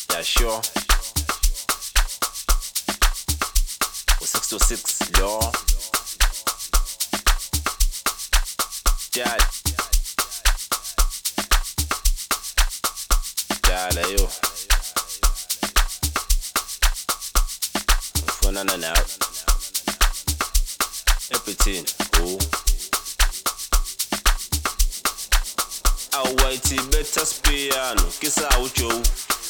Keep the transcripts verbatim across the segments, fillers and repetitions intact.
Yeah, sure. six to six, law. Dad. Dad, ayo. Mfuna na nawe. Everything, oh. Awaithi better spiano, kisa ujo.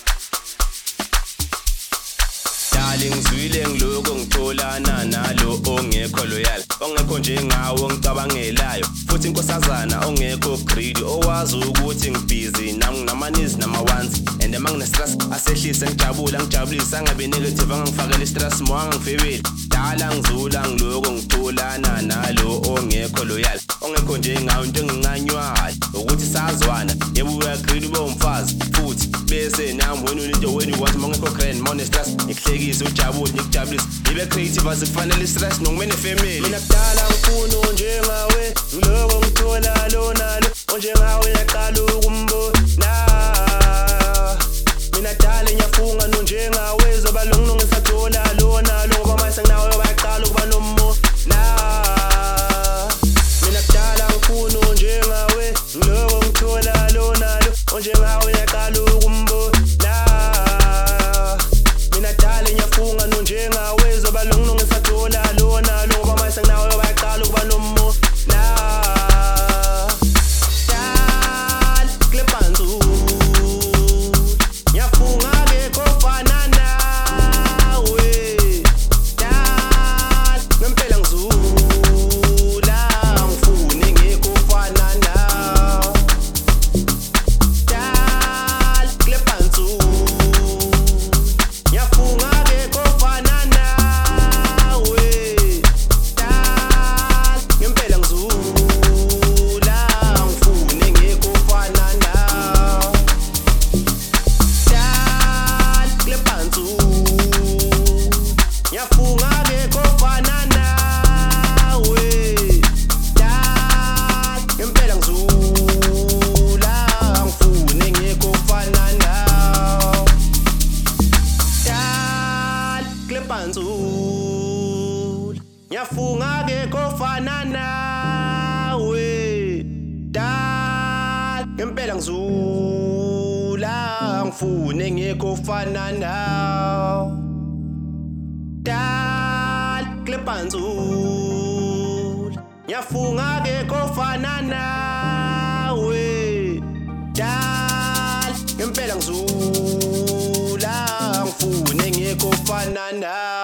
Darling zwile ngiloko ngitholana nalo ongekho loyal, ongekho njengawo ngicabangelayo, futhi inkosazana ongekho greedy, owazi ukuthi ngibusy nami nginamanizi nama-ones, and mangine stress asehlise ngijabula ngijabulisa, angabe negative angangifakela stress moanga ngifebeli. Dala ngizula ngiloko ngitholana nalo ongekho loyal, ongekho njengawo into enginganywayo, ukuthi sazwana yebo uyagree ube umfazi futhi bese nami wena into when you want mangekho grand mone stress ngikuhlekise ujabule ngikujabulisa ibe creative asifanele stress nokumene family. Mina kudala ngifuna njengawe ngiloko ngithola lo nalo onjengawe yaqala ukumbona. Mina dala ngiyafunga nonjengawe zoba lo ngisathola lo nalo ngoba mase nginawe bayaqala ukuba nomo na. Mina kudala ngifuna njengawe ngiloko ngithola lo nalo onjengawe yaqala ukumbona. Mina dala ngiyafunga nonjengawe zoba lo ngisathola lo nalo ngoba mase nginawe bayaqala ukuba nomo na. Dala klepanzu ngiyafunga ke kofana nawe. Dala ngempela ngizula ngifune ngekufana nawe. Dala klepanzu ngiyafunga ke kofana nawe. Dala ngempela ngizula ngifune ngekufana nawe. Dala klepanzu ngiyafunga ke kofana nawe. Dala ngempela ngizula ngifune ngekufana nawe. Dala klepanzula ngiyafunga ke kofana nawe. Dala ngempela ngizula ngifune ngekufana nawe. Dala klepanzula ngiyafunga ke kofana nawe. Dala ngempela ngizula ngifune ngekufana nawe.